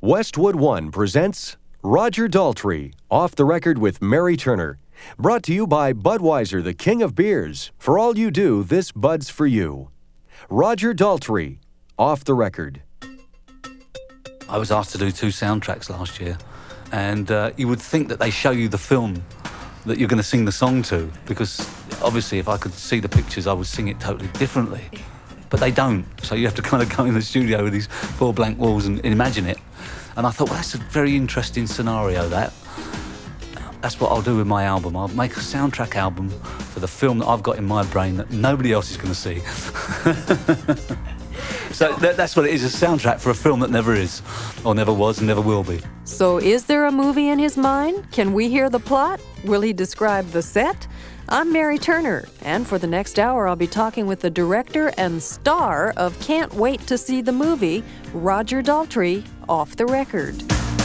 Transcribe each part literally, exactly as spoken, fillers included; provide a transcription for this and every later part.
Westwood One presents Roger Daltrey, Off the Record with Mary Turner. Brought to you by Budweiser, the king of beers. For all you do, this Bud's for you. Roger Daltrey, Off the Record. I was asked to do two soundtracks last year, and uh, you would think that they show you the film that you're going to sing the song to, because obviously if I could see the pictures, I would sing it totally differently. But they don't, so you have to kind of go in the studio with these four blank walls and imagine it. And I thought, well, that's a very interesting scenario, that. That's what I'll do with my album. I'll make a soundtrack album for the film that I've got in my brain that nobody else is going to see. So that, that's what it is, a soundtrack for a film that never is, or never was and never will be. So is there a movie in his mind? Can we hear the plot? Will he describe the set? I'm Mary Turner, and for the next hour I'll be talking with the director and star of Can't Wait to See the Movie, Roger Daltrey, Off the Record.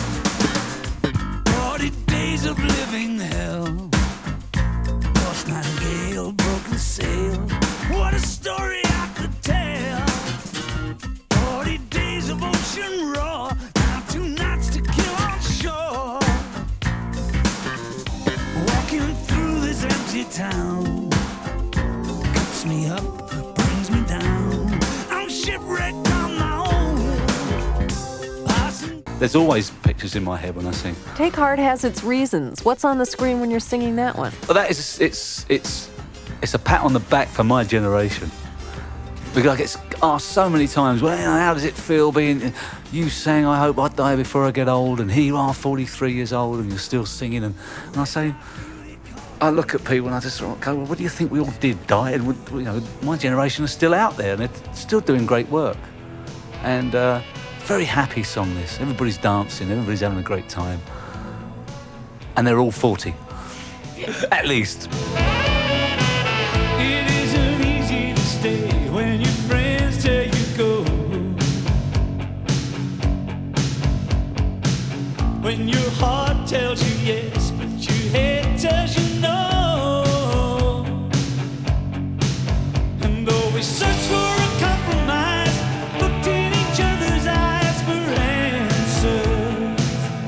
forty days of living hell. Lost nightingale, broken sail. What a story I could tell. forty days of ocean roar. Now two nights to kill on shore. Walking through this empty town. Cuts me up, brings me down. I'm shipwrecked on my own. Passing. There's always pictures in my head when I sing. Take Heart has its reasons. What's on the screen when you're singing that one? Well, that is, it's, it's, it's a pat on the back for my generation. Because I get asked so many times, well, you know, how does it feel being, you sang I Hope I Die Before I Get Old, and here you are forty-three years old and you're still singing. And, and I say, I look at people and I just sort of go, well, what do you think we all did, die? And, we, you know, my generation is still out there and they're still doing great work. And uh, very happy song, this. Everybody's dancing, everybody's having a great time. And they're all forty, at least. It isn't easy to stay when your friends tell you go. When your heart tells you yes, but your head tells you no. And though we search for a compromise, looked in each other's eyes for answers,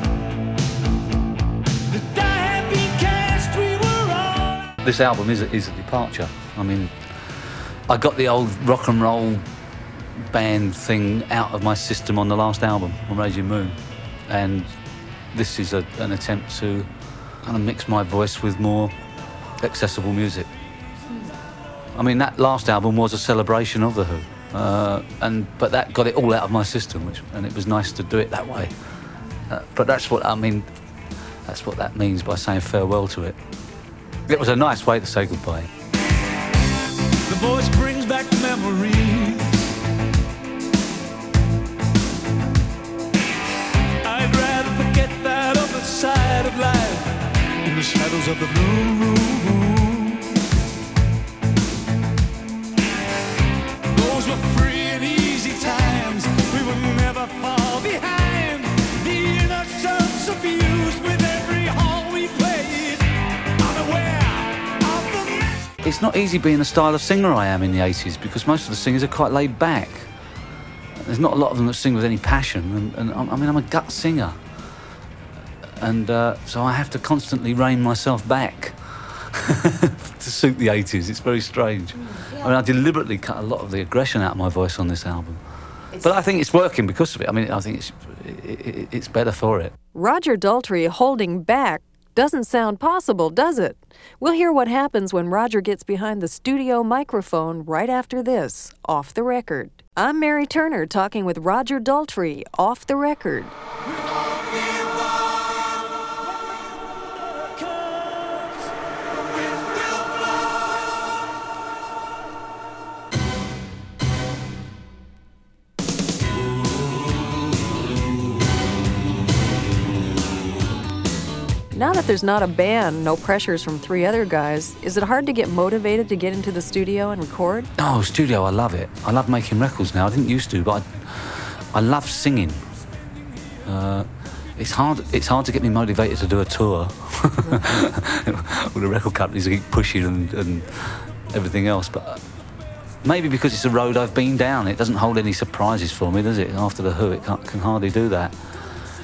the die had been cast, we were all. This album is a, is a departure. I mean, I got the old rock and roll band thing out of my system on the last album, on Raging Moon. And this is a, an attempt to kind of mix my voice with more accessible music. I mean, that last album was a celebration of The Who. Uh, and, but that got it all out of my system, which, and it was nice to do it that way. Uh, but that's what, I mean, that's what that means by saying farewell to it. It was a nice way to say goodbye. The voice brings back memories. I'd rather forget that other side of life in the shadows of the blue room. Those were free and easy times. We would never fall behind. The innocence abused with every hall we played. Unaware of the mess. It's not easy being the style of singer I am in the eighties, because most of the singers are quite laid back. There's not a lot of them that sing with any passion, and, and I mean, I'm a gut singer. And uh, so I have to constantly rein myself back to suit the eighties. It's very strange. Yeah. I mean, I deliberately cut a lot of the aggression out of my voice on this album. It's but I think it's working because of it. I mean, I think it's, it, it, it's better for it. Roger Daltrey holding back doesn't sound possible, does it? We'll hear what happens when Roger gets behind the studio microphone right after this, Off the Record. I'm Mary Turner talking with Roger Daltrey, Off the Record. Now that there's not a band, no pressures from three other guys, is it hard to get motivated to get into the studio and record? Oh, studio, I love it. I love making records now. I didn't used to, but I, I love singing. Uh, it's hard It's hard to get me motivated to do a tour. With the record companies that keep pushing and, and everything else. But maybe because it's a road I've been down, it doesn't hold any surprises for me, does it? After The Who, it can't, can hardly do that.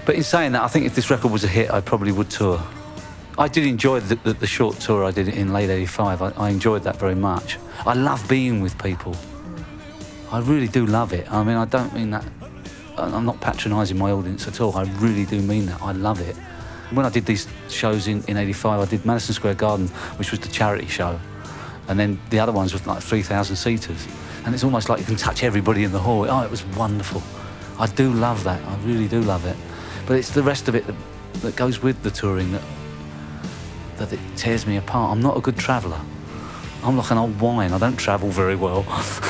But in saying that, I think if this record was a hit, I probably would tour. I did enjoy the, the, the short tour I did in late eighty-five. I, I enjoyed that very much. I love being with people. I really do love it. I mean, I don't mean that... I'm not patronising my audience at all. I really do mean that. I love it. When I did these shows in, in eighty-five, I did Madison Square Garden, which was the charity show. And then the other ones was like three thousand seaters. And it's almost like you can touch everybody in the hall. Oh, it was wonderful. I do love that. I really do love it. But it's the rest of it that, that goes with the touring that, that it tears me apart. I'm not a good traveller. I'm like an old wine. I don't travel very well.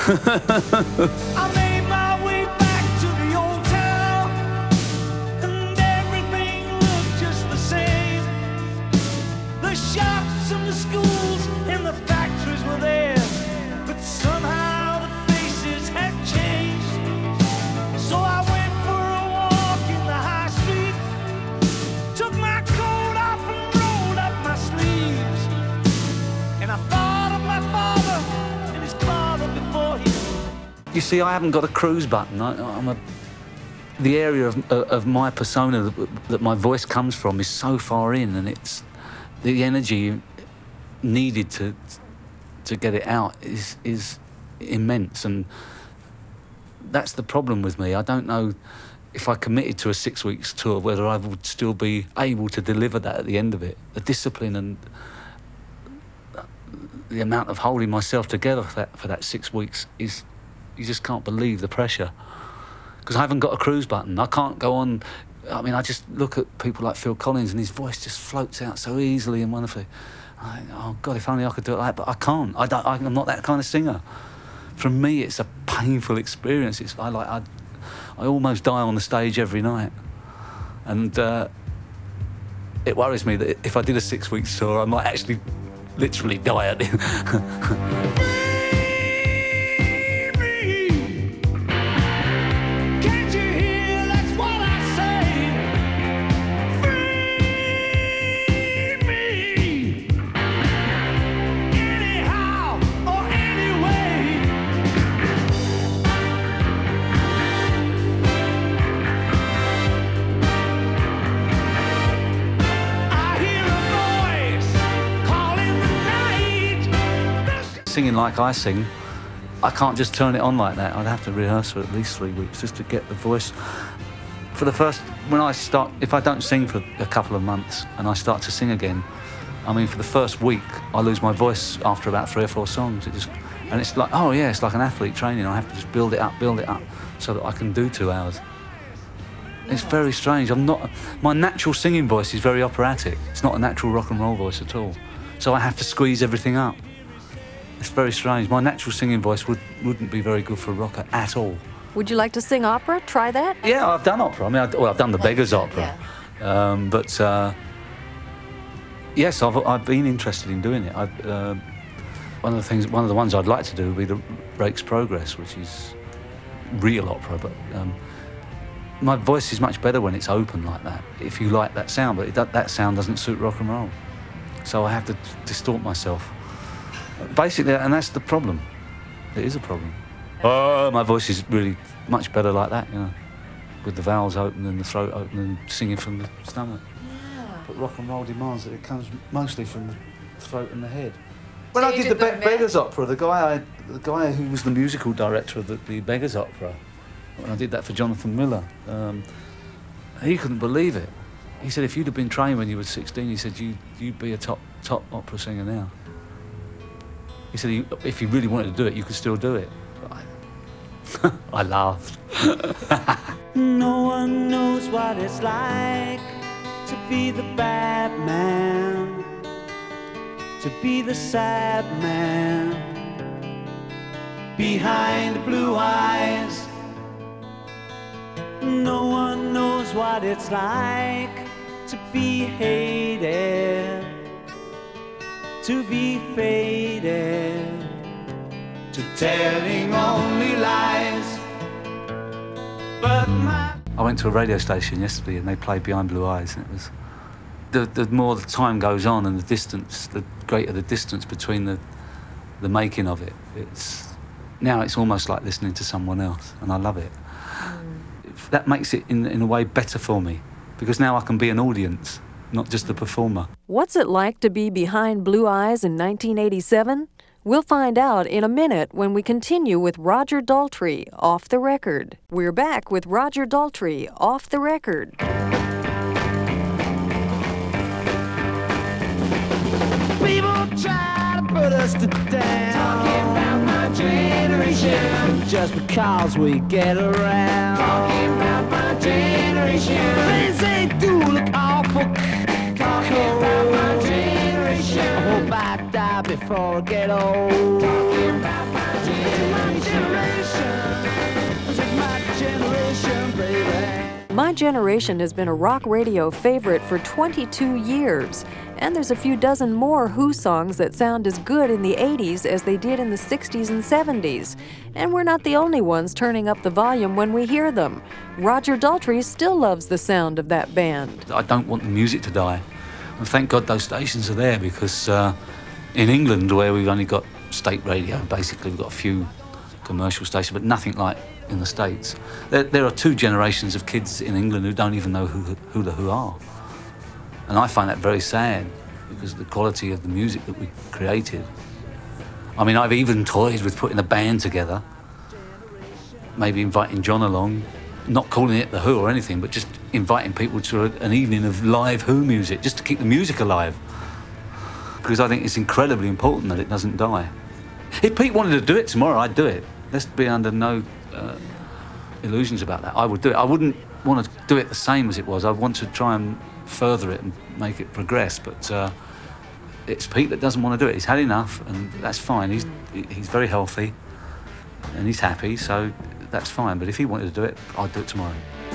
I made my way back to the old town, and everything looked just the same. The shops and the schools and the factories were there, but somehow the faces had changed. So I went for a walk in the high street, took my coat off and rolled up my sleeves, and I thought of my father and his father before him. You see, I haven't got a cruise button. I, I'm a, the area of, of my persona that, that my voice comes from is so far in, and it's the energy needed to to get it out is is immense, and that's the problem with me. I don't know if I committed to a six weeks tour whether I would still be able to deliver that at the end of it. The discipline and the amount of holding myself together for that, for that six weeks is, you just can't believe the pressure. Because I haven't got a cruise button. I can't go on. I mean, I just look at people like Phil Collins and his voice just floats out so easily and wonderfully. I think, oh God, if only I could do it like that, but I can't. I don't, I'm not that kind of singer. For me, it's a painful experience. It's I like I, I almost die on the stage every night, and uh, it worries me that if I did a six weeks tour, I might actually literally die at it. Singing like I sing, I can't just turn it on like that. I'd have to rehearse for at least three weeks just to get the voice. For the first, when I start, if I don't sing for a couple of months and I start to sing again, I mean, for the first week, I lose my voice after about three or four songs. It just, and it's like, oh yeah, it's like an athlete training. I have to just build it up, build it up, so that I can do two hours. It's very strange. I'm not, my natural singing voice is very operatic. It's not a natural rock and roll voice at all. So I have to squeeze everything up. It's very strange. My natural singing voice would, wouldn't be very good for a rocker at all. Would you like to sing opera? Try that? Yeah, I've done opera. I mean, I've, well, I've done the Beggars Opera. Yeah. Um, but, uh, yes, I've, I've been interested in doing it. I've, uh, one of the things, one of the ones I'd like to do would be the Rake's Progress, which is real opera, but um, my voice is much better when it's open like that, if you like that sound, but it, that, that sound doesn't suit rock and roll. So I have to distort myself. Basically, and that's the problem. It is a problem. Oh, my voice is really much better like that, you know, with the vowels open and the throat open and singing from the stomach. Yeah. But rock and roll demands that it comes mostly from the throat and the head. When So I you did, did the, the Be- ma- Beggars Opera, the guy, I, the guy who was the musical director of the, the Beggars Opera, when I did that for Jonathan Miller, um, he couldn't believe it. He said, if you'd have been trained when you were sixteen, he said, you, you'd be a top, top opera singer now. He said, you, if you really wanted to do it, you could still do it. But I, I laughed. No one knows what it's like to be the bad man, to be the sad man behind blue eyes. No one knows what it's like to be hated, to be faded, to telling only lies. But my I went to a radio station yesterday and they played Behind Blue Eyes, and it was the, the more the time goes on and the distance, the greater the distance between the the making of it. It's now it's almost like listening to someone else, and I love it. Mm. That makes it in in a way better for me because now I can be an audience, not just a performer. What's it like to be behind Blue Eyes in nineteen eighty-seven? We'll find out in a minute when we continue with Roger Daltrey, Off the Record. We're back with Roger Daltrey, Off the Record. People try to put us to down, talking about my generation, just because we get around, talking about my generation. Things they do look awful, talking about my generation. I hope I die before I get old, talking about my generation. It's my generation, baby. My Generation has been a rock radio favorite for twenty-two years, and there's a few dozen more Who songs that sound as good in the eighties as they did in the sixties and seventies. And we're not the only ones turning up the volume when we hear them. Roger Daltrey still loves the sound of that band. I don't want the music to die. And thank God those stations are there, because uh, in England, where we've only got state radio, basically we've got a few commercial stations, but nothing like in the States. There, there are two generations of kids in England who don't even know who, who the Who are. And I find that very sad, because of the quality of the music that we created. I mean, I've even toyed with putting a band together, maybe inviting John along, not calling it the Who or anything, but just inviting people to a, an evening of live Who music, just to keep the music alive. Because I think it's incredibly important that it doesn't die. If Pete wanted to do it tomorrow, I'd do it. Let's be under no uh, illusions about that. I would do it. I wouldn't want to do it the same as it was. I'd want to try and further it and make it progress, but uh, it's Pete that doesn't want to do it. He's had enough, and that's fine. He's he's very healthy and he's happy, so that's fine. But if he wanted to do it, I'd do it tomorrow.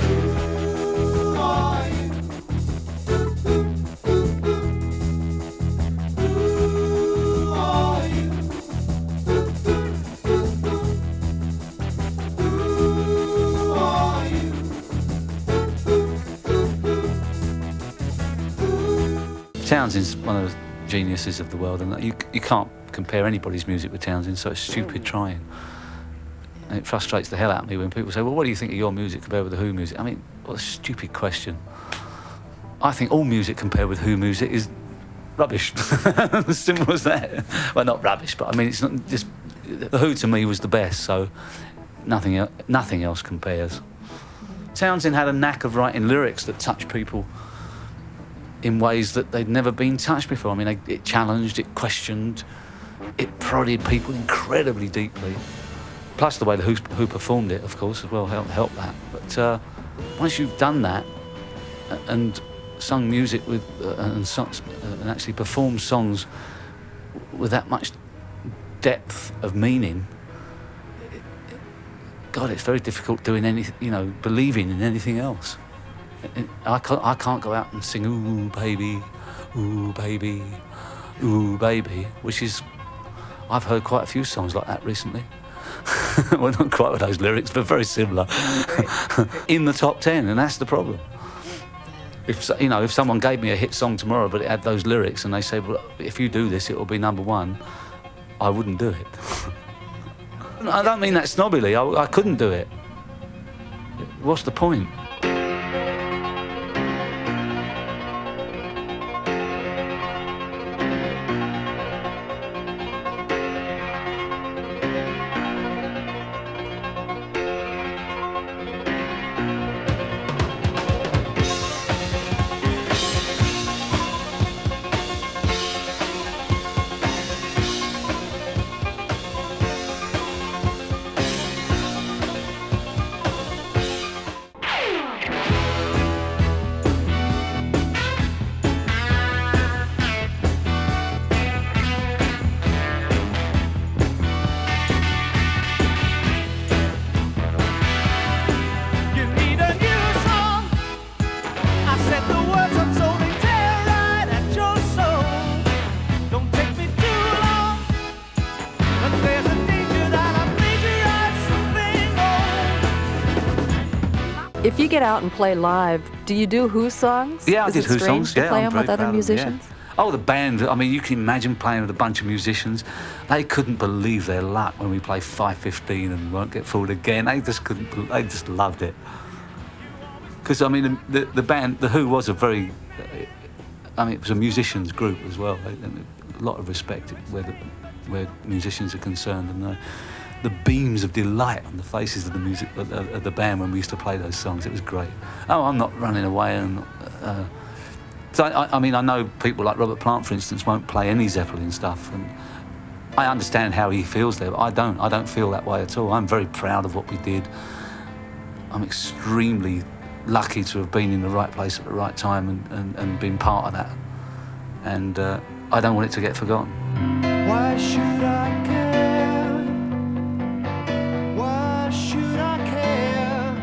Townsend's one of the geniuses of the world, and you, you can't compare anybody's music with Townsend, so it's stupid trying. And it frustrates the hell out of me when people say, well, what do you think of your music compared with the Who music? I mean, what a stupid question. I think all music compared with Who music is rubbish. As simple as that. Well, not rubbish, but I mean, it's not just... The Who to me was the best, so nothing, el- nothing else compares. Townsend had a knack of writing lyrics that touch people in ways that they'd never been touched before. I mean, they, it challenged, it questioned, it prodded people incredibly deeply. Plus the way the Who, Who performed it, of course, as well, helped help that. But uh, once you've done that and sung music with uh, and, so, uh, and actually performed songs with that much depth of meaning, it, it, God, it's very difficult doing anything, you know, believing in anything else. I can't, I can't go out and sing, ooh, baby, ooh, baby, ooh, baby, which is, I've heard quite a few songs like that recently. Well, not quite with those lyrics, but very similar. In the top ten, and that's the problem. If, you know, if someone gave me a hit song tomorrow, but it had those lyrics, and they say, well, if you do this, it will be number one, I wouldn't do it. I don't mean that snobbily, I, I couldn't do it. What's the point? If you get out and play live, do you do Who songs? Yeah, I Is did it Who strange songs. to Yeah, play I'm them very with other proud of them, musicians? yeah. Oh, the band, I mean, you can imagine playing with a bunch of musicians. They couldn't believe their luck when we played five fifteen and won't get fooled again. They just couldn't, they just loved it. Because I mean, the, the band, the Who, was a very, I mean, it was a musicians group as well. A lot of respect where the, where musicians are concerned, and the, the beams of delight on the faces of the music of, of the band when we used to play those songs. It was great. Oh, I'm not running away, and uh, so I, I mean, I know people like Robert Plant, for instance, won't play any Zeppelin stuff, and I understand how he feels there, but I don't. I don't feel that way at all. I'm very proud of what we did. I'm extremely lucky to have been in the right place at the right time and, and, and been part of that. And uh, I don't want it to get forgotten. Why should I care? Why should I care?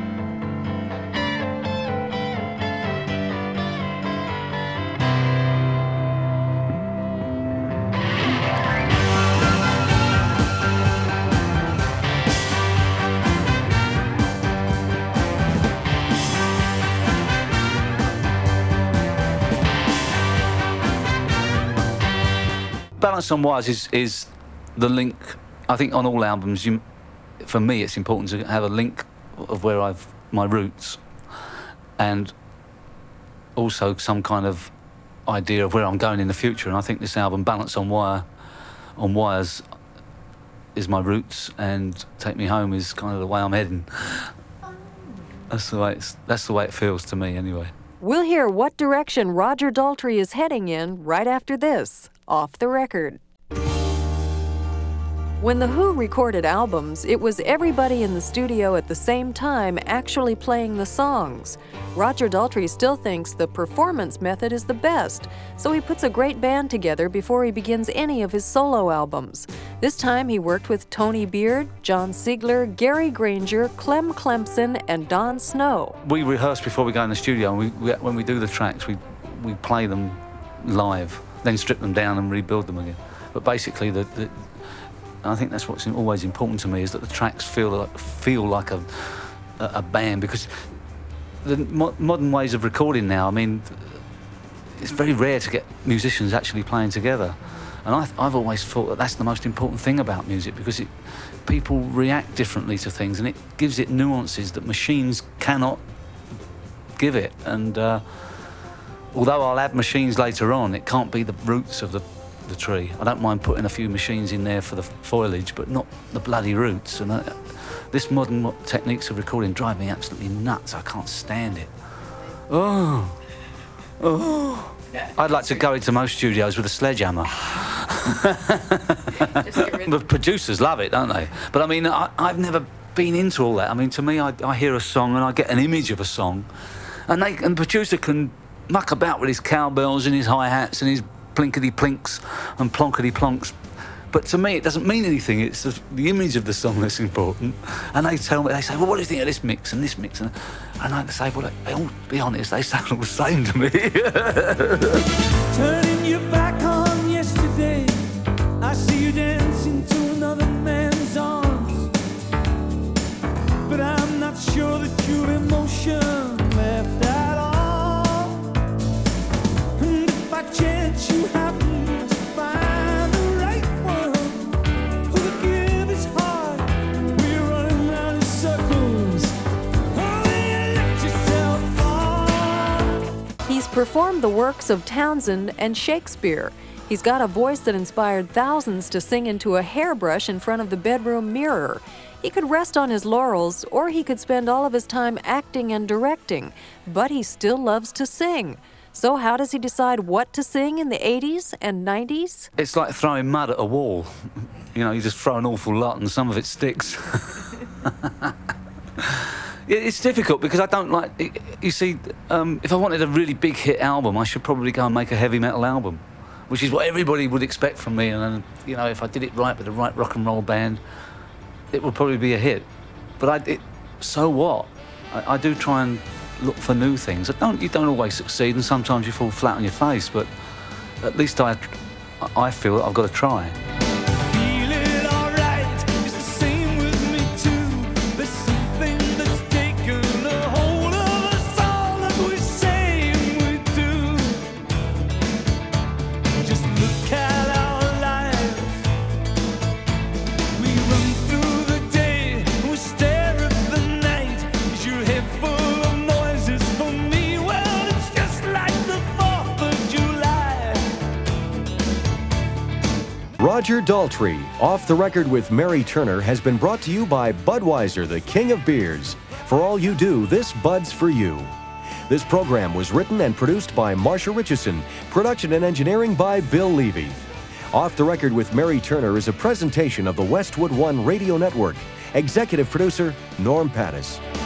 Balance on Wires is, is the link. I think on all albums, you, for me, it's important to have a link of where I've my roots, and also some kind of idea of where I'm going in the future. And I think this album, Balance on Wire, on Wires, is my roots, and Take Me Home is kind of the way I'm heading. That's the way it's, that's the way it feels to me, anyway. We'll hear what direction Roger Daltrey is heading in right after this, Off the Record. When The Who recorded albums, it was everybody in the studio at the same time actually playing the songs. Roger Daltrey still thinks the performance method is the best, so he puts a great band together before he begins any of his solo albums. This time he worked with Tony Beard, John Siegler, Gary Granger, Clem Clemson, and Don Snow. We rehearse before we go in the studio, and we, we, when we do the tracks, we, we play them live, then strip them down and rebuild them again. But basically, the, the I think that's what's always important to me, is that the tracks feel like, feel like a, a, a band, because the mo- modern ways of recording now, I mean, it's very rare to get musicians actually playing together. And I, I've always thought that that's the most important thing about music, because it, people react differently to things, and it gives it nuances that machines cannot give it. And uh, although I'll add machines later on, it can't be the roots of the the tree. I don't mind putting a few machines in there for the foliage, but not the bloody roots. And I, this modern techniques of recording drive me absolutely nuts. I can't stand it. Oh, oh. I'd like to go into most studios with a sledgehammer. The producers love it, don't they? But I mean, I, I've never been into all that. I mean, to me, I, I hear a song and I get an image of a song, and they and the producer can muck about with his cowbells and his hi-hats and his plinkety-plinks and plonkety-plonks. But to me, it doesn't mean anything. It's the, the image of the song that's important. And they tell me, they say, well, what do you think of this mix and this mix? And, and I say, well, they all, be honest, they sound all the same to me. Turning your back on yesterday, I see you dancing to another man's arms. But I'm not sure that your emotion left at all. And if by chance you happen to find the right one who'll give his heart, we're running round in circles. Oh, you let yourself fall. He's performed the works of Townsend and Shakespeare. He's got a voice that inspired thousands to sing into a hairbrush in front of the bedroom mirror. He could rest on his laurels, or he could spend all of his time acting and directing, but he still loves to sing. So how does he decide what to sing in the eighties and nineties? It's like throwing mud at a wall. You know, you just throw an awful lot and some of it sticks. It's difficult because I don't like... You see, um, if I wanted a really big hit album, I should probably go and make a heavy metal album, which is what everybody would expect from me. And then, you know, if I did it right with the right rock and roll band, it would probably be a hit. But I, it, so what? I, I do try and look for new things. I don't, you don't always succeed, and sometimes you fall flat on your face, but at least I, I feel that I've got to try. Feeling alright, it's the same with me too. There's something that's taken a hold of us all that we say and we do. Just look at our lives. We run through the day, we stare at the night. Is your head full of noises? Roger Daltrey, Off the Record with Mary Turner, has been brought to you by Budweiser, the king of beers. For all you do, this Bud's for you. This program was written and produced by Marsha Richardson. Production and engineering by Bill Levy. Off the Record with Mary Turner is a presentation of the Westwood One Radio Network. Executive producer, Norm Pattis.